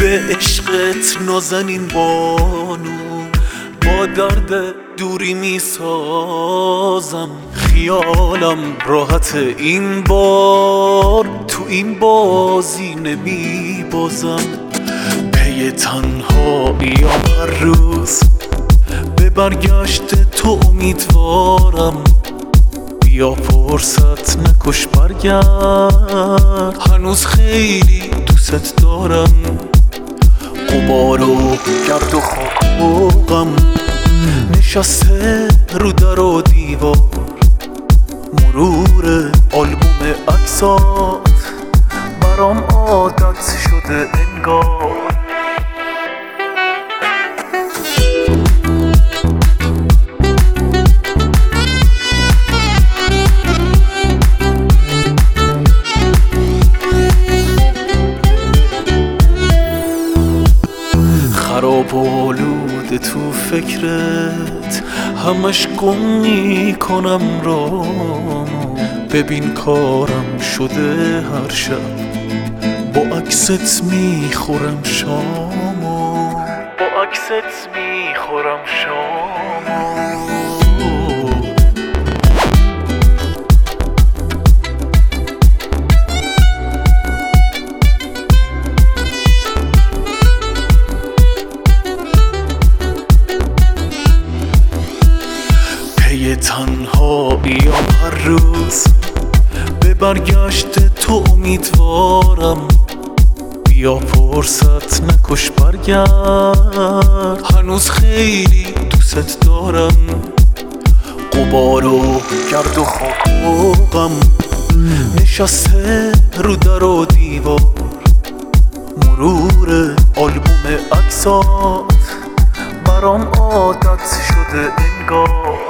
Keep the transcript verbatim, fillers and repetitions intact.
به عشقت نازنین بانو، با درد دوری میسازم خیالم راحت این بار، تو این بازی نمی بازم. پی تنهاییام هر روز به برگشت تو امیدوارم، بیا فرصت نکش برگرد، هنوز خیلی دوست دارم. غبار و گرد و خاک و غم نشسته رو در و دیوار، مرور آلبوم عکسات برام عادت شده انگار. خراب و آلوده تو فکرت، همش گم میکنم رامو. ببین کارم شده هر شب با عکست میخورم شامو، با عکست میخورم شامو. پی تنهاییام هر روز به برگشت تو امیدوارم، بیا فرصت نکش برگرد، هنوز خیلی دوست دارم. غبار و گرد و خاک و غم نشسته رو در و دیوار، مرور آلبوم عکسات برام عادت شده انگار.